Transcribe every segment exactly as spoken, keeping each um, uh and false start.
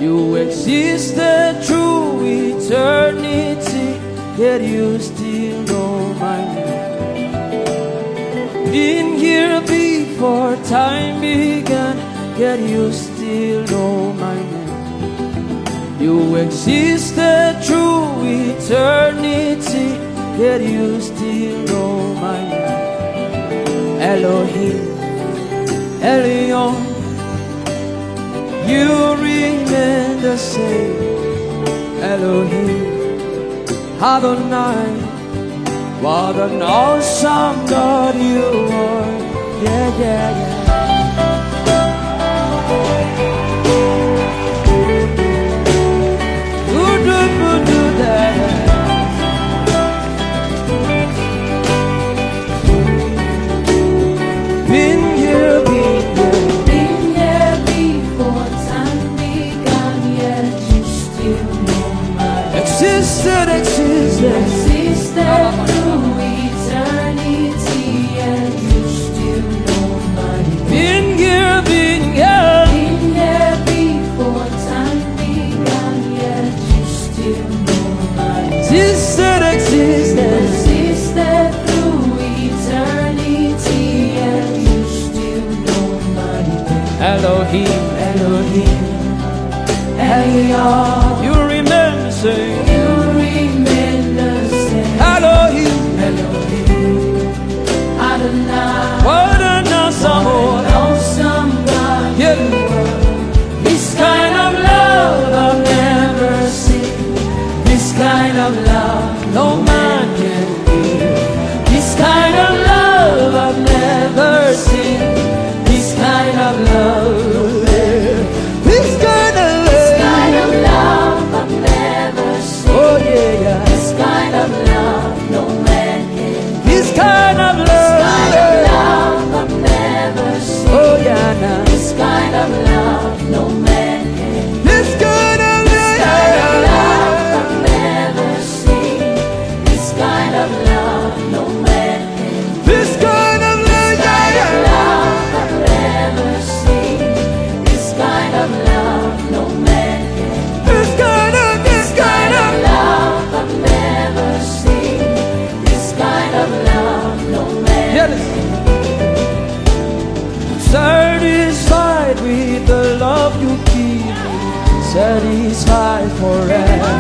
You existed through eternity, yet you still know my name. Been here before time began, yet you still know my name. You existed through eternity, yet you still know my name. Elohim, Elion, you remain the same. Elohim, Adonai, what an awesome God you are. Yeah, yeah, yeah. Do, do, do, do that. Been here, been here, been here before time began, yet you still know my name. Existed, existed, Existed through eternity, yet you still know my name. been here, been here, Been here before time began, yet you still know my name. existed, existed. Existed through eternity, yet you still know my name. Elohim, Elohim, Elion, you remember saying, you remain the same. Elohim, Elohim, Adonai, what an awesome what God. an awesome God Yeah. you are. This kind of love I've never seen. This kind of love No man can give. This kind of love I've never seen. This kind of love, This kind of this love, kind of love I've never seen. oh yeah, yeah. This kind of love no man can. This kind of This kind of love, love I've never seen. oh yeah, now. This kind of love no man can. This kind of This kind of love love, I've never seen. This kind of love no man can. this kind of love, Kind of yeah. love I've never seen. This kind of love no man can. This kind of, this kind of, Love I've never seen. This kind of love no man yeah. listen. Satisfied with the love you give me, satisfied forever.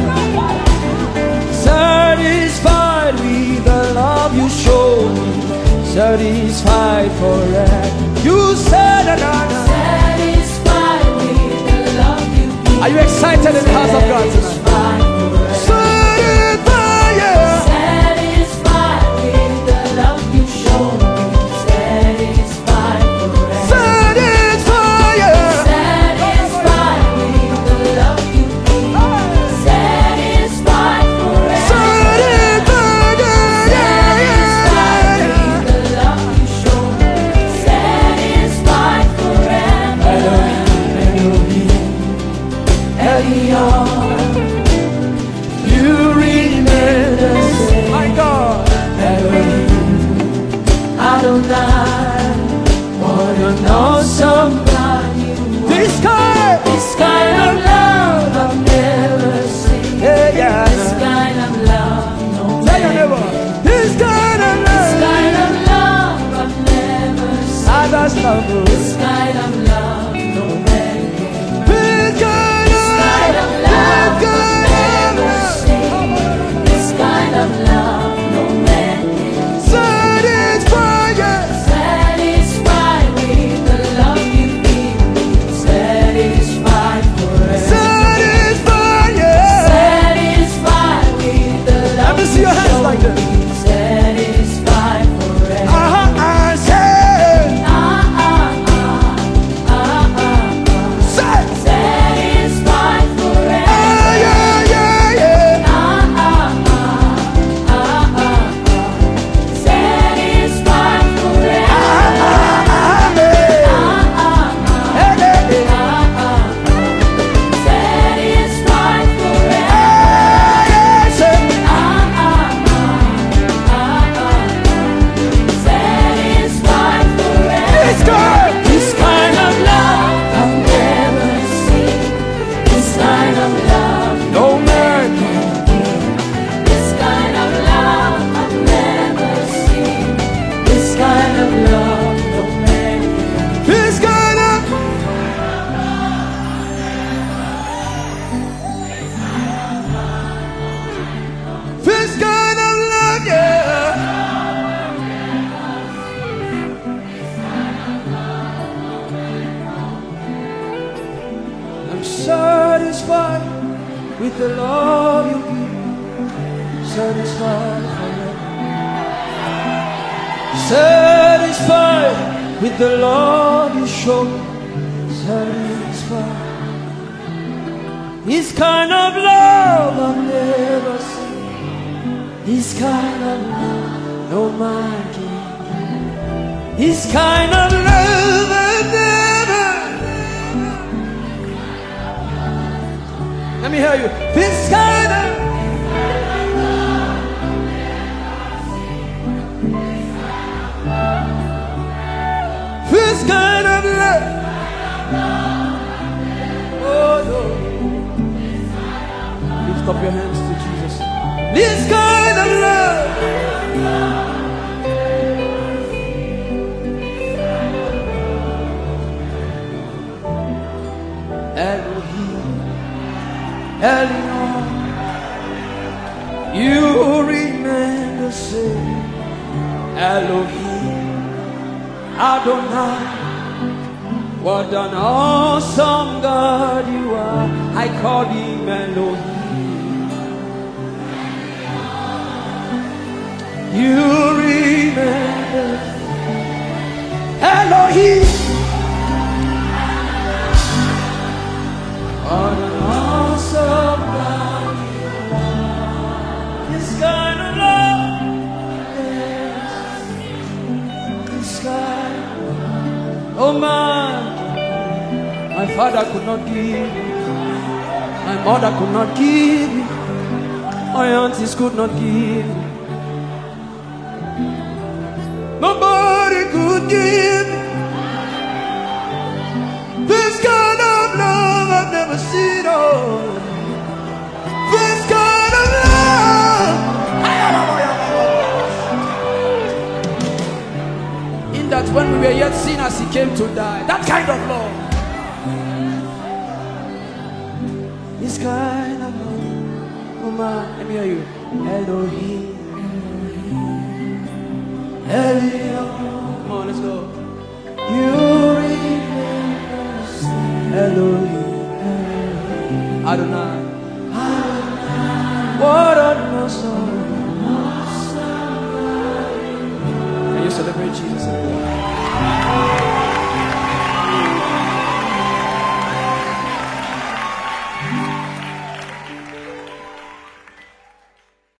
Satisfied with the love you show me, satisfied forever. You said another. satisfied with the love you give. Are you excited in the house of God tonight? Satisfied forever. Satisfied, yeah. Satisfied with the love you show me. Satisfied forever. Satisfied, yeah. Satisfied with the love you give. Satisfied forever. Satisfied, Satisfied yeah. with the love you show me. Satisfied forever. Elion, You remain the same. My God. Adonai, what an awesome God you are. This kind, This kind of love I've never seen. yeah, yeah. This kind of love no Tell your man neighbor. can. This kind of This love, kind of love I've never seen. I just love you. This kind of love no man can. This kind This kind of of love love, I've never seen. This kind of love no man can. satisfied, yeah. Satisfied with the love you satisfied with the love you give. Satisfied forever. Satisfied with the love you show. Satisfied. This kind of love I've never seen. This kind of love no man can. This kind of love I've never. Let me hear you. This kind of. This kind of love. Oh no. Lift up your hands to Jesus. This kind of love. Elohim, Elion, you remain the same. Elohim, Adonai, what an awesome God you are. I call him Elohim. You remember Elohim. What an awesome God you are. This kind of love, this kind of love. Oh man, my father could not give, my mother could not give, my aunties could not give, nobody could give this kind of love I've never seen. Oh, this kind of love. In that when we were yet sinners, he came to die. That kind of love. This kind of love. Oh man, let me hear you. Elohim. Elion. Come on, let's go. You remember Elohim. Adonai. What an awesome. Can you celebrate Jesus?